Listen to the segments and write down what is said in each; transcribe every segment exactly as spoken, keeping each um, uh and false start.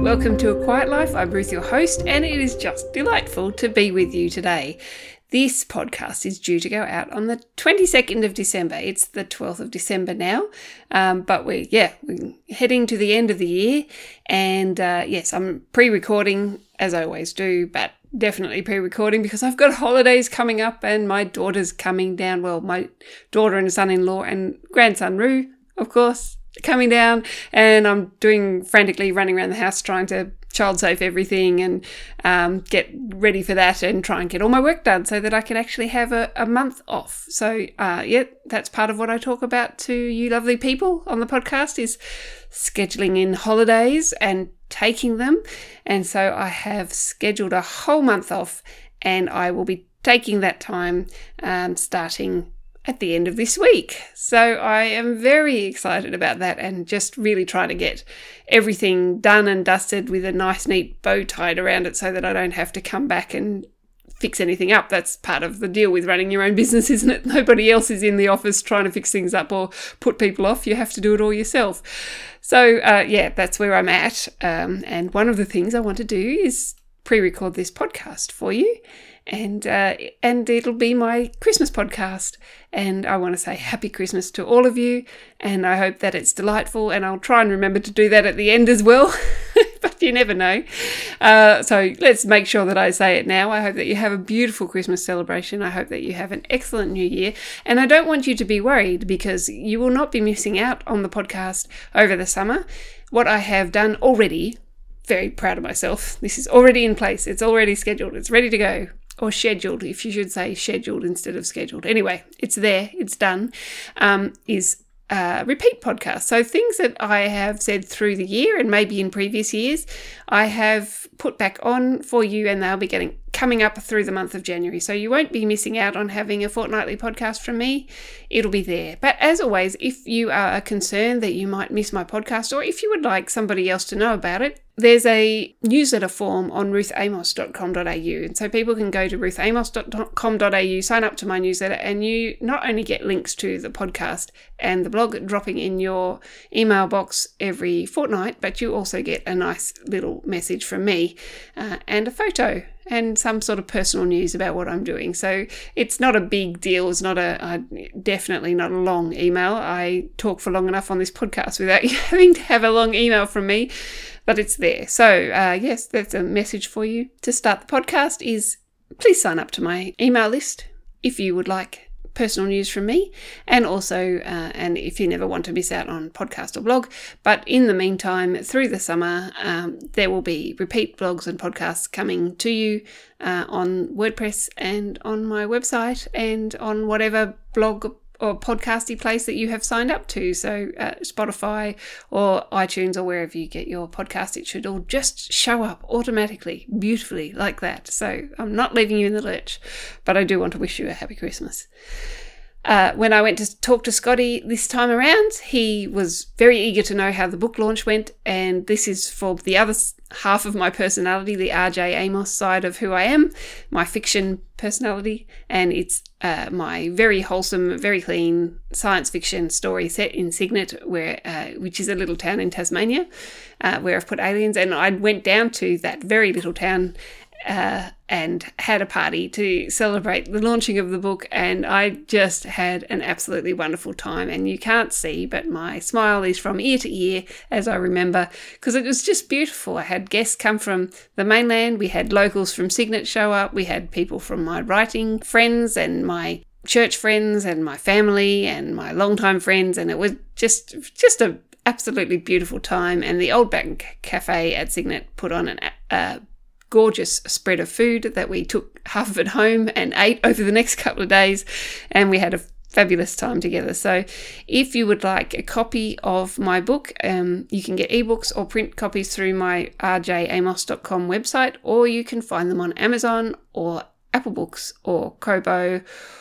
Welcome to A Quiet Life. I'm Ruth, your host, and it is just delightful to be with you today. This podcast is due to go out on the twenty-second of December. It's the twelfth of December now, um, but we're, yeah, we're heading to the end of the year, and uh, yes, I'm pre-recording, as I always do, but definitely pre-recording because I've got holidays coming up and my daughter's coming down. Well, my daughter and son-in-law and grandson Roo, of course, coming down, and I'm doing frantically running around the house trying to child safe everything and um, get ready for that and try and get all my work done so that I can actually have a, a month off. So uh, yeah, that's part of what I talk about to you lovely people on the podcast, is scheduling in holidays and taking them. And so I have scheduled a whole month off, and I will be taking that time um, starting at the end of this week. So I am very excited about that and just really trying to get everything done and dusted with a nice neat bow tied around it so that I don't have to come back and fix anything up. That's part of the deal with running your own business, isn't it? Nobody else is in the office trying to fix things up or put people off. You have to do it all yourself. So uh, yeah, that's where I'm at. Um, and one of the things I want to do is pre-record this podcast for you. And uh, and it'll be my Christmas podcast. And I want to say Happy Christmas to all of you. And I hope that it's delightful. And I'll try and remember to do that at the end as well. But you never know. Uh, so let's make sure that I say it now. I hope that you have a beautiful Christmas celebration. I hope that you have an excellent new year. And I don't want you to be worried, because you will not be missing out on the podcast over the summer. What I have done already, very proud of myself. This is already in place. It's already scheduled. It's ready to go. Or scheduled, if you should say scheduled instead of scheduled. Anyway, it's there, it's done, um, is uh, repeat podcasts. So things that I have said through the year and maybe in previous years, I have put back on for you, and they'll be getting coming up through the month of January. So you won't be missing out on having a fortnightly podcast from me. It'll be there. But as always, if you are concerned that you might miss my podcast, or if you would like somebody else to know about it, there's a newsletter form on ruth amos dot com dot a u. And so people can go to ruth amos dot com dot a u, sign up to my newsletter, and you not only get links to the podcast and the blog dropping in your email box every fortnight, but you also get a nice little message from me uh, and a photo and some sort of personal news about what I'm doing. So it's not a big deal. It's not a, uh, definitely not a long email. I talk for long enough on this podcast without you having to have a long email from me, but it's there. So uh, yes, that's a message for you to start the podcast is please sign up to my email list if you would like personal news from me, and also uh, and if you never want to miss out on podcast or blog. But in the meantime, through the summer, um, there will be repeat blogs and podcasts coming to you uh, on WordPress and on my website and on whatever blog or podcasty place that you have signed up to. So uh, Spotify or iTunes or wherever you get your podcast, it should all just show up automatically, beautifully like that. So I'm not leaving you in the lurch, but I do want to wish you a happy Christmas. Uh, when I went to talk to Scotty this time around, he was very eager to know how the book launch went, and this is for the other half of my personality, the R J Amos side of who I am, my fiction personality, and it's uh, my very wholesome, very clean science fiction story set in Cygnet, where uh, which is a little town in Tasmania, uh, where I've put aliens, and I went down to that very little town Uh, and had a party to celebrate the launching of the book, and I just had an absolutely wonderful time. And you can't see, but my smile is from ear to ear as I remember, because it was just beautiful. I had guests come from the mainland, we had locals from Cygnet show up, we had people from my writing friends and my church friends and my family and my longtime friends, and it was just just a absolutely beautiful time. And the Old Bank Cafe at Cygnet put on an uh, gorgeous spread of food that we took half of it home and ate over the next couple of days, and we had a fabulous time together. So if you would like a copy of my book, um, you can get ebooks or print copies through my r j amos dot com website, or you can find them on Amazon or Apple Books or Kobo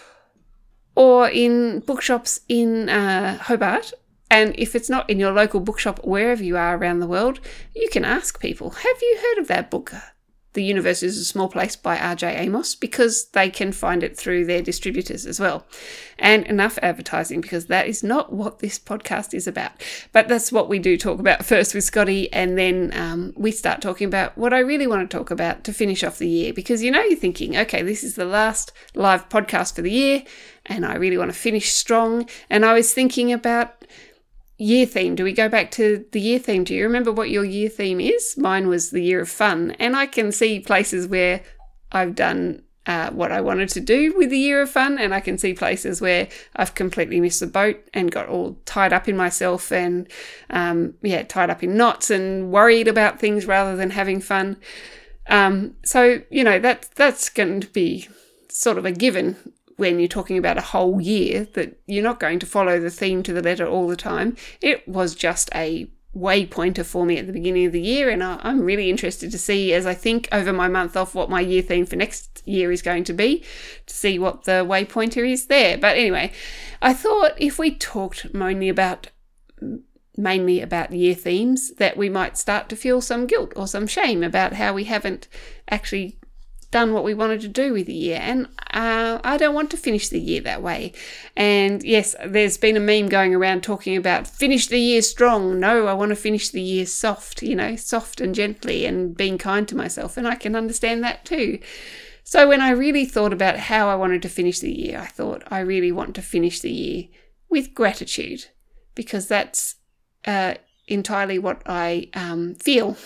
or in bookshops in uh, Hobart. And if it's not in your local bookshop, wherever you are around the world, you can ask people, have you heard of that book? The Universe is a Small Place by R J Amos because they can find it through their distributors as well. And enough advertising, because that is not what this podcast is about. But that's what we do talk about first with Scotty, and then um, we start talking about what I really want to talk about to finish off the year. Because, you know, you're thinking, okay, this is the last live podcast for the year, and I really want to finish strong. And I was thinking about year theme. Do we go back to the year theme? Do you remember what your year theme is? Mine was the year of fun. And I can see places where I've done uh, what I wanted to do with the year of fun, and I can see places where I've completely missed the boat and got all tied up in myself and, um, yeah, tied up in knots and worried about things rather than having fun. Um, so, you know, that, that's going to be sort of a given when you're talking about a whole year, that you're not going to follow the theme to the letter all the time. It was just a waypointer for me at the beginning of the year, and I, I'm really interested to see, as I think over my month off, what my year theme for next year is going to be, to see what the waypointer is there. But anyway, I thought if we talked mainly about mainly about year themes, that we might start to feel some guilt or some shame about how we haven't actually done what we wanted to do with the year. And uh, I don't want to finish the year that way. And yes, there's been a meme going around talking about finish the year strong. No, I want to finish the year soft, you know, soft and gently and being kind to myself. And I can understand that too. So when I really thought about how I wanted to finish the year, I thought I really want to finish the year with gratitude, because that's uh, entirely what I um, feel.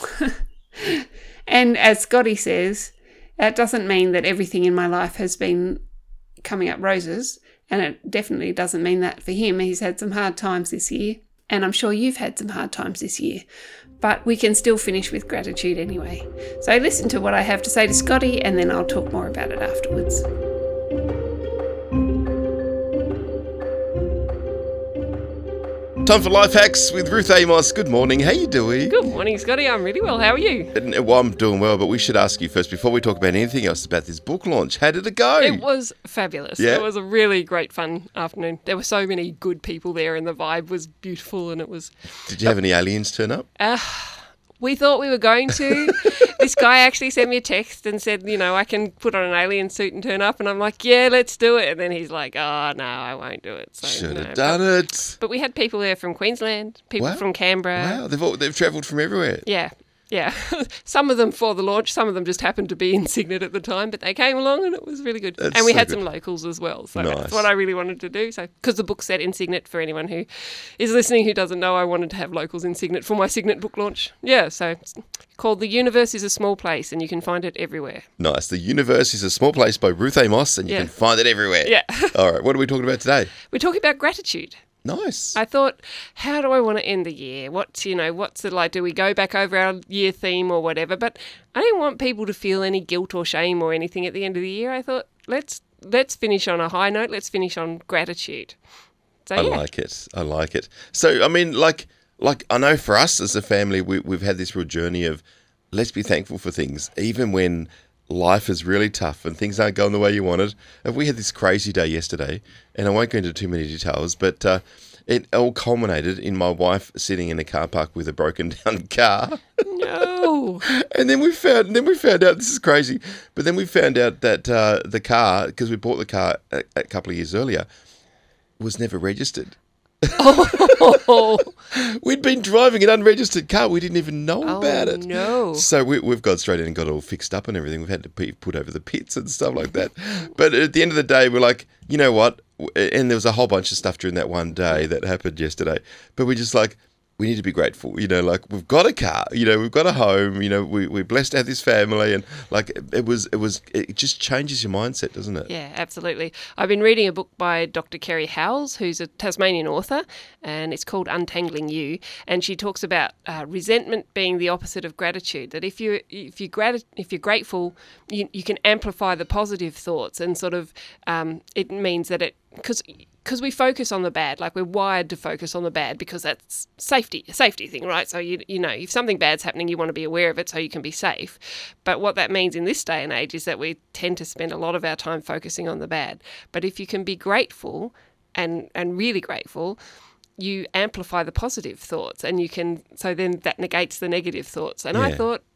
And as Scotty says, that doesn't mean that everything in my life has been coming up roses, and it definitely doesn't mean that for him. He's had some hard times this year, and I'm sure you've had some hard times this year, but we can still finish with gratitude anyway. So listen to what I have to say to Scotty, and then I'll talk more about it afterwards. Time for Life Hacks with Ruth Amos. Good morning. How you doing? Good morning, Scotty. I'm really well. How are you? And, well, I'm doing well, but we should ask you first, before we talk about anything else, about this book launch. How did it go? It was fabulous. Yeah? It was a really great fun afternoon. There were so many good people there, and the vibe was beautiful, and it was... Did you have any aliens turn up? Uh, we thought we were going to. This guy actually sent me a text and said, you know, I can put on an alien suit and turn up. And I'm like, yeah, let's do it. And then he's like, oh, no, I won't do it. So, Should have no. done but, it. But we had people there from Queensland, people Wow. from Canberra. Wow, they've all, they've travelled from everywhere. Yeah. Yeah, some of them for the launch, some of them just happened to be in Cygnet at the time, but they came along and it was really good. That's and we so had good. some locals as well, so Nice. that's what I really wanted to do. So, because the book's set in Cygnet, for anyone who is listening who doesn't know, I wanted to have locals in Cygnet for my Cygnet book launch. Yeah, so it's called The Universe is a Small Place, and you can find it everywhere. Nice. The Universe is a Small Place by Ruth Amos, and you Yeah. can find it everywhere. Yeah. All right, what are we talking about today? We're talking about gratitude. Nice. I thought, how do I want to end the year? What's, you know, what's it like? Do we go back over our year theme or whatever? But I didn't want people to feel any guilt or shame or anything at the end of the year. I thought, let's let's finish on a high note. Let's finish on gratitude. So, I yeah. like it. I like it. So, I mean, like, like I know for us as a family, we, we've had this real journey of let's be thankful for things, even when life is really tough and things aren't going the way you wanted. And we had this crazy day yesterday, and I won't go into too many details, but uh, it all culminated in my wife sitting in a car park with a broken down car. No. And then we found, and then we found out, this is crazy, but then we found out that uh, the car, because we bought the car a, a couple of years earlier, was never registered. Oh, We'd been driving an unregistered car. We didn't even know oh about it. no. So we, we've got straight in and got it all fixed up and everything. We've had to pe- put over the pits and stuff like that. But at the end of the day, we're like, you know what? And there was a whole bunch of stuff during that one day that happened yesterday. But we're just like, we need to be grateful. You know, like we've got a car, you know, we've got a home, you know, we, we're blessed to have this family. And like it was, it was, it just changes your mindset, doesn't it? Yeah, absolutely. I've been reading a book by Doctor Kerry Howells, who's a Tasmanian author, and it's called Untangling You. And she talks about uh, resentment being the opposite of gratitude. That if you if you grat- if you're grateful, you you can amplify the positive thoughts, and sort of um, it means that it because. Because we focus on the bad, like we're wired to focus on the bad because that's safety, a safety thing, right? So, you you know, if something bad's happening, you want to be aware of it so you can be safe. But what that means in this day and age is that we tend to spend a lot of our time focusing on the bad. But if you can be grateful and, and really grateful, you amplify the positive thoughts, and you can, so then that negates the negative thoughts. And I Yeah. thought,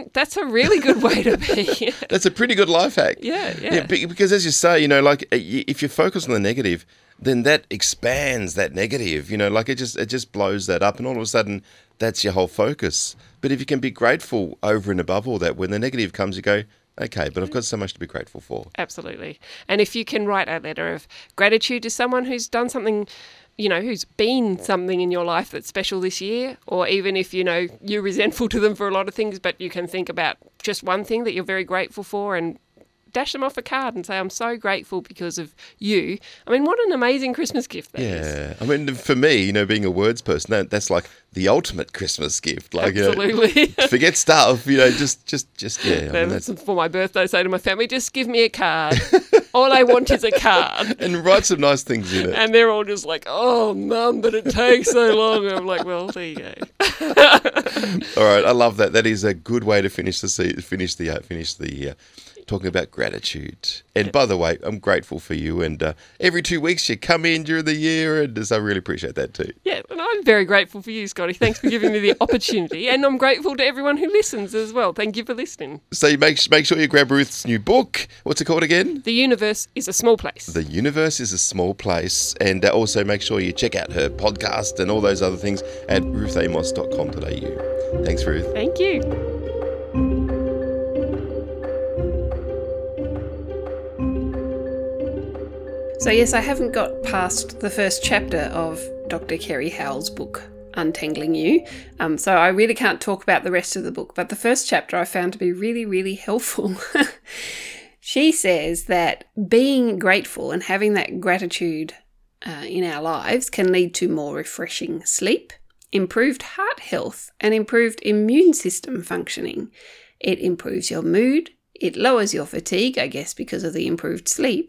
think that's a really good way to be. That's a pretty good life hack. Yeah, yeah. yeah be- because as you say, you know, like uh, y- if you focus on the negative, then that expands that negative, you know, like it just it just blows that up, and all of a sudden that's your whole focus. But if you can be grateful over and above all that, when the negative comes, you go, okay, but I've got so much to be grateful for. Absolutely. And if you can write a letter of gratitude to someone who's done something, you know, who's been something in your life that's special this year, or even if, you know, you're resentful to them for a lot of things, but you can think about just one thing that you're very grateful for and dash them off a card and say, I'm so grateful because of you. I mean, what an amazing Christmas gift that is. Yeah. I mean, for me, you know, being a words person, that, that's like the ultimate Christmas gift. Like, Absolutely. You know, forget stuff, you know, just, just, just, yeah. I mean, Then that's... for my birthday, say to my family, just give me a card. All I want is a card. And write some nice things in it. And they're all just like, oh, Mum, but it takes so long. And I'm like, well, there you go. All right, I love that. That is a good way to finish the se- finish the uh, finish the year. Talking about gratitude. And by the way, I'm grateful for you. And uh, every two weeks you come in during the year, and so I really appreciate that too. Yeah, and I'm very grateful for you, Scotty. Thanks for giving me the opportunity. And I'm grateful to everyone who listens as well. Thank you for listening. So you make, make sure you grab Ruth's new book. What's it called again? The Universe is a Small Place. The Universe is a Small Place. And uh, also make sure you check out her podcast and all those other things at ruth amos dot com dot a u. Thanks, Ruth. Thank you. So yes, I haven't got past the first chapter of Doctor Kerry Howell's book, Untangling You. Um, so I really can't talk about the rest of the book, but the first chapter I found to be really, really helpful. She says that being grateful and having that gratitude uh, in our lives can lead to more refreshing sleep, improved heart health, and improved immune system functioning. It improves your mood, it lowers your fatigue, I guess because of the improved sleep,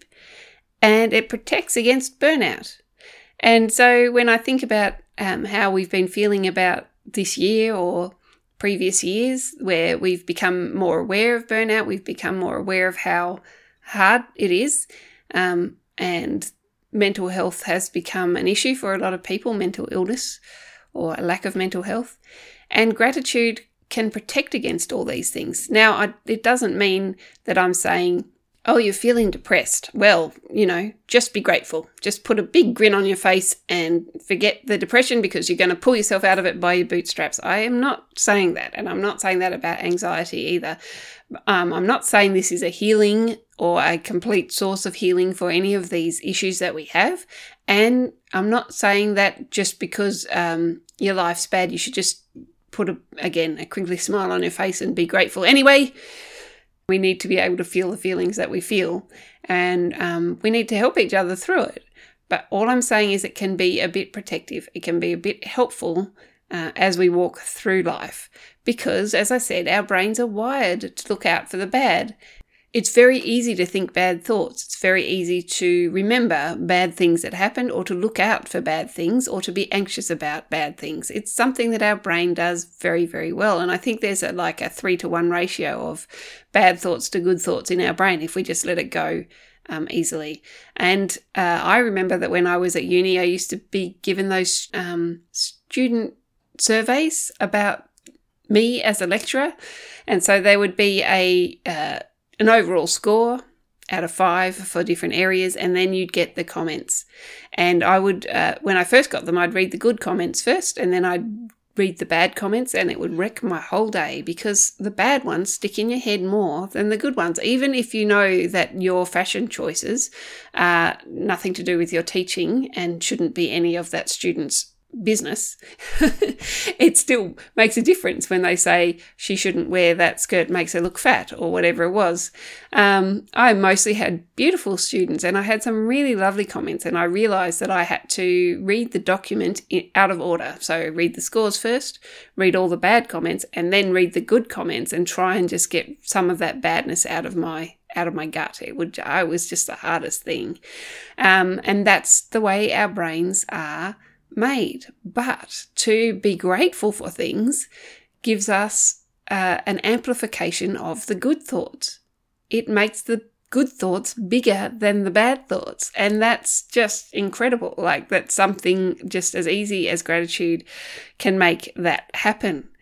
and it protects against burnout. And so when I think about um, how we've been feeling about this year or previous years, where we've become more aware of burnout, we've become more aware of how hard it is, um, and mental health has become an issue for a lot of people, mental illness or a lack of mental health. And gratitude can protect against all these things. Now, I, it doesn't mean that I'm saying, oh, you're feeling depressed. Well, you know, just be grateful. Just put a big grin on your face and forget the depression because you're going to pull yourself out of it by your bootstraps. I am not saying that, and I'm not saying that about anxiety either. Um, I'm not saying this is a healing or a complete source of healing for any of these issues that we have. And I'm not saying that just because um, your life's bad, you should just put, a, again, a crinkly smile on your face and be grateful anyway. We need to be able to feel the feelings that we feel, and um, we need to help each other through it. But all I'm saying is it can be a bit protective. It can be a bit helpful uh, as we walk through life because, as I said, our brains are wired to look out for the bad. It's very easy to think bad thoughts. It's very easy to remember bad things that happened or to look out for bad things or to be anxious about bad things. It's something that our brain does very, very well. And I think there's a, like a three to one ratio of bad thoughts to good thoughts in our brain if we just let it go um, easily. And uh, I remember that when I was at uni, I used to be given those um, student surveys about me as a lecturer. And so there would be a... Uh, an overall score out of five for different areas, and then you'd get the comments. And I would, uh, when I first got them, I'd read the good comments first, and then I'd read the bad comments, and it would wreck my whole day because the bad ones stick in your head more than the good ones. Even if you know that your fashion choices are nothing to do with your teaching and shouldn't be any of that student's business, it still makes a difference when they say she shouldn't wear that skirt, makes her look fat or whatever it was. Um, I mostly had beautiful students and I had some really lovely comments, and I realised that I had to read the document in, out of order. So read the scores first, read all the bad comments, and then read the good comments and try and just get some of that badness out of my out of my gut. It would, I was just the hardest thing. Um, and that's the way our brains are made. But to be grateful for things gives us uh, an amplification of the good thoughts. It makes the good thoughts bigger than the bad thoughts, and that's just incredible. Like, that's something just as easy as gratitude can make that happen.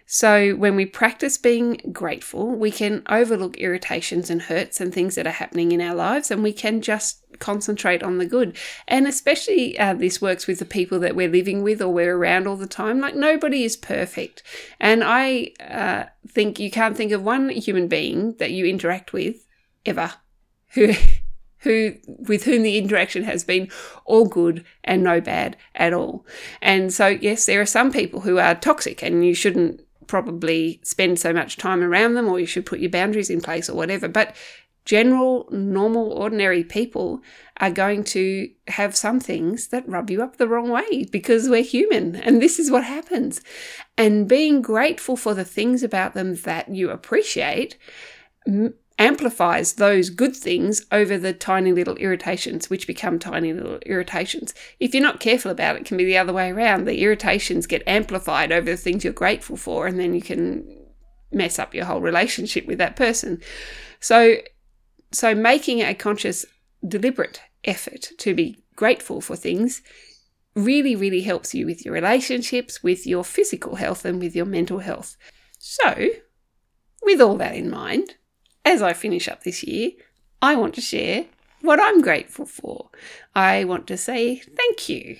So when we practice being grateful, we can overlook irritations and hurts and things that are happening in our lives, and we can just concentrate on the good. And especially uh, this works with the people that we're living with or we're around all the time. Like, nobody is perfect. And I uh, think you can't think of one human being that you interact with ever who who with whom the interaction has been all good and no bad at all. And so, yes, there are some people who are toxic, and you shouldn't probably spend so much time around them, or you should put your boundaries in place or whatever. But general, normal, ordinary people are going to have some things that rub you up the wrong way, because we're human and this is what happens. And being grateful for the things about them that you appreciate m- amplifies those good things over the tiny little irritations, which become tiny little irritations. If you're not careful about it, it can be the other way around. The irritations get amplified over the things you're grateful for, and then you can mess up your whole relationship with that person. So, so making a conscious, deliberate effort to be grateful for things really, really helps you with your relationships, with your physical health, and with your mental health. So, with all that in mind, as I finish up this year, I want to share what I'm grateful for. I want to say thank you.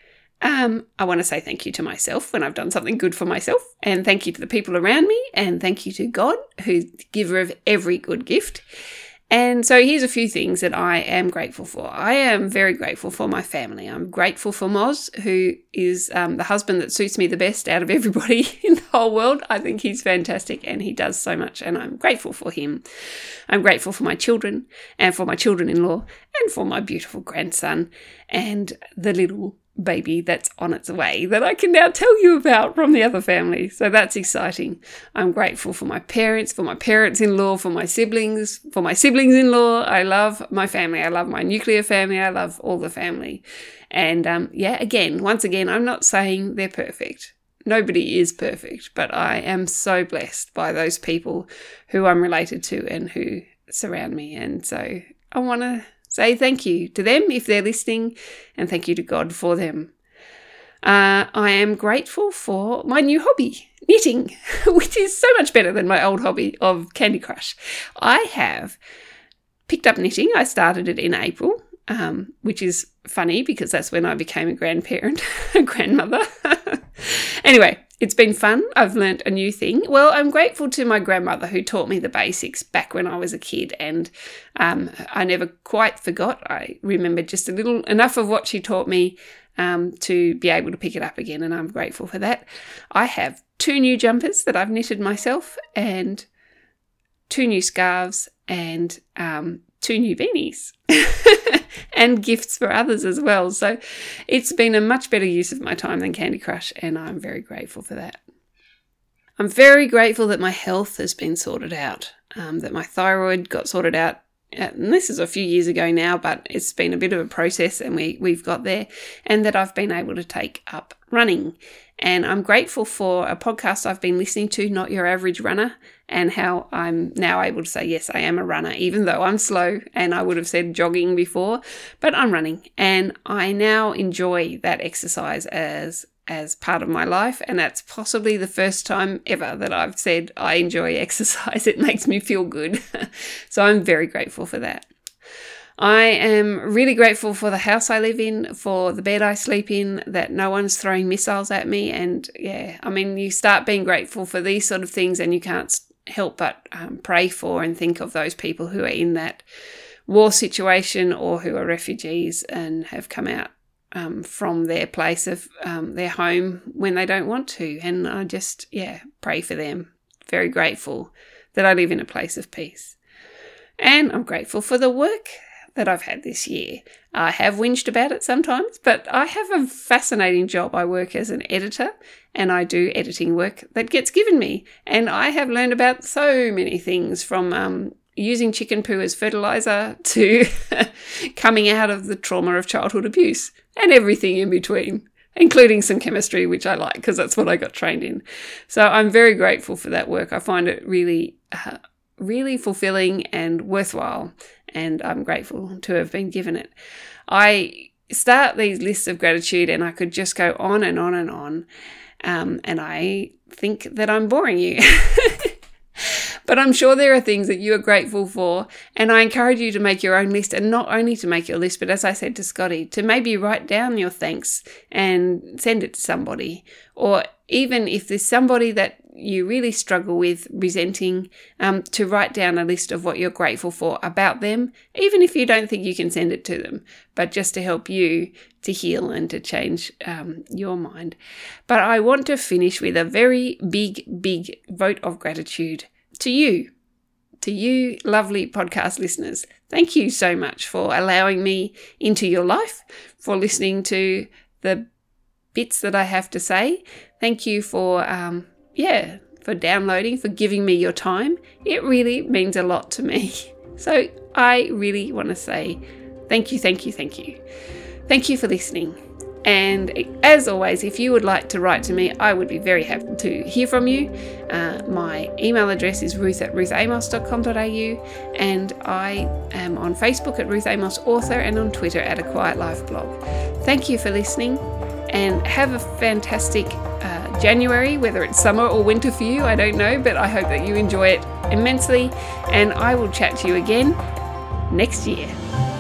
Um, I want to say thank you to myself when I've done something good for myself, and thank you to the people around me, and thank you to God, who's the giver of every good gift. And so here's a few things that I am grateful for. I am very grateful for my family. I'm grateful for Moz, who is um, the husband that suits me the best out of everybody in the whole world. I think he's fantastic and he does so much, and I'm grateful for him. I'm grateful for my children and for my children-in-law and for my beautiful grandson and the little baby that's on its way that I can now tell you about from the other family. So that's exciting. I'm grateful for my parents, for my parents-in-law, for my siblings, for my siblings-in-law. I love my family. I love my nuclear family. I love all the family. And um, yeah, again, once again, I'm not saying they're perfect. Nobody is perfect, but I am so blessed by those people who I'm related to and who surround me. And so I want to say thank you to them if they're listening, and thank you to God for them. Uh, I am grateful for my new hobby, knitting, which is so much better than my old hobby of Candy Crush. I have picked up knitting. I started it in April, um, which is funny because that's when I became a grandparent, a grandmother. Anyway, it's been fun. I've learnt a new thing. Well, I'm grateful to my grandmother who taught me the basics back when I was a kid, and um, I never quite forgot. I remember just a little enough of what she taught me um, to be able to pick it up again, and I'm grateful for that. I have two new jumpers that I've knitted myself, and two new scarves, and um, two new beanies. And gifts for others as well. So it's been a much better use of my time than Candy Crush, and I'm very grateful for that. I'm very grateful that my health has been sorted out, um, that my thyroid got sorted out. And this is a few years ago now, but it's been a bit of a process, and we, we've got there, and that I've been able to take up running. And I'm grateful for a podcast I've been listening to, Not Your Average Runner, and how I'm now able to say, yes, I am a runner, even though I'm slow, and I would have said jogging before, but I'm running. And I now enjoy that exercise as as part of my life, and that's possibly the first time ever that I've said I enjoy exercise. It makes me feel good. So I'm very grateful for that. I am really grateful for the house I live in, for the bed I sleep in, that no one's throwing missiles at me. And yeah, I mean, you start being grateful for these sort of things and you can't help but um, pray for and think of those people who are in that war situation or who are refugees and have come out um, from their place of um, their home when they don't want to. And I just, yeah, pray for them. Very grateful that I live in a place of peace. And I'm grateful for the work that I've had this year. I have whinged about it sometimes, but I have a fascinating job. I work as an editor and I do editing work that gets given me. And I have learned about so many things, from um, using chicken poo as fertilizer to coming out of the trauma of childhood abuse and everything in between, including some chemistry, which I like because that's what I got trained in. So I'm very grateful for that work. I find it really, uh, really fulfilling and worthwhile, and I'm grateful to have been given it. I start these lists of gratitude and I could just go on and on and on. Um, and I think that I'm boring you. But I'm sure there are things that you are grateful for, and I encourage you to make your own list, and not only to make your list, but as I said to Scotty, to maybe write down your thanks and send it to somebody. Or even if there's somebody that you really struggle with resenting, um, to write down a list of what you're grateful for about them, even if you don't think you can send it to them, but just to help you to heal and to change um, your mind. But I want to finish with a very big, big vote of gratitude to you, to you lovely podcast listeners. Thank you so much for allowing me into your life, for listening to the bits that I have to say. Thank you for, um, yeah, for downloading, for giving me your time. It really means a lot to me. So I really want to say thank you, thank you, thank you. Thank you for listening. And as always, if you would like to write to me, I would be very happy to hear from you. Uh, my email address is ruth at ruth amos dot com dot a u, and I am on Facebook at Ruth Amos Author and on Twitter at A Quiet Life Blog. Thank you for listening, and have a fantastic uh, January, whether it's summer or winter for you, I don't know, but I hope that you enjoy it immensely, and I will chat to you again next year.